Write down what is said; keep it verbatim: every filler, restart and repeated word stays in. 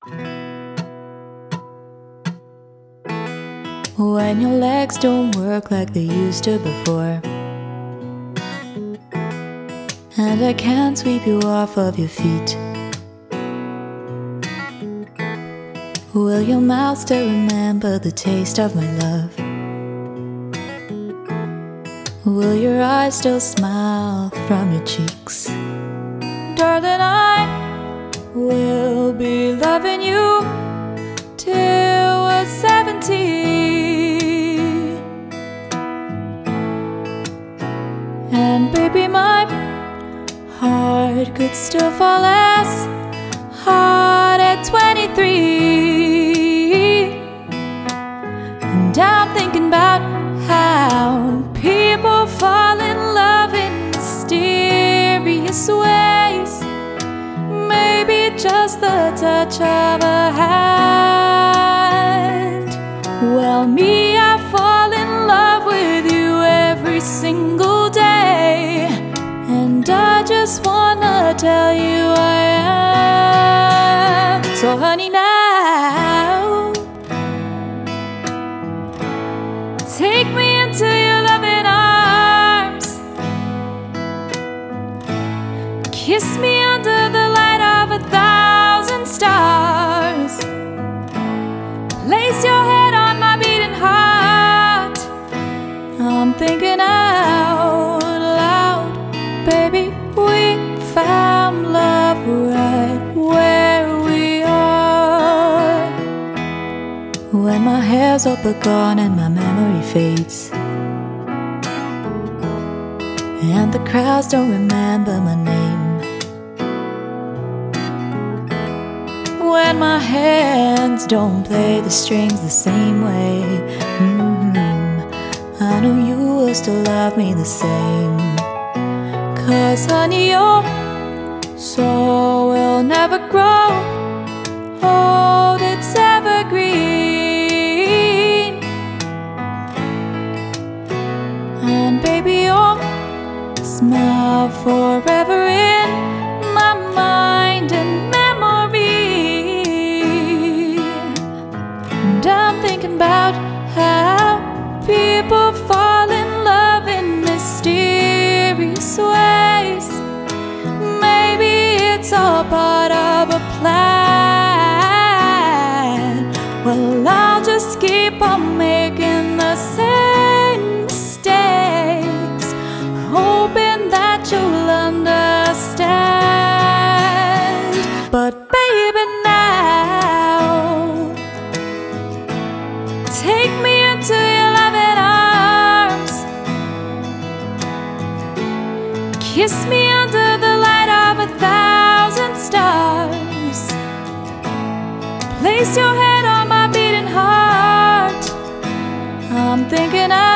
When your legs don't work like they used to before, and I can't sweep you off of your feet, will your mouth still remember the taste of my love? Will your eyes still smile from your cheeks? Darling, I will be loving you till we're seventy. And baby, my heart could still fall as hard at twenty-three. And I'm thinking about how people fall in love in mysterious ways. Maybe just the touch of a hand. Well, me, I fall in love with you every single day, and I just wanna tell you I am. So honey, now take me into your loving arms, kiss me under the light of a thousand stars, place your head on my beating heart. I'm thinking out loud, baby, we found love right where we are. When my hair's all but gone and my memory fades, and the crowds don't remember my name, when my hands don't play the strings the same way, mm-hmm, I know you will still love me the same. Cause honey, your soul will never grow old, it's evergreen. And baby, your smile forever in my mind and memory. And I'm thinking about how people fall in love in mysterious ways. Maybe it's all part of a plan. Well, I'll just keep on making the same mistakes, hoping that you'll understand. But baby, now take me into your loving arms, kiss me under the light of a thousand stars, place your head on my beating heart. I'm thinking I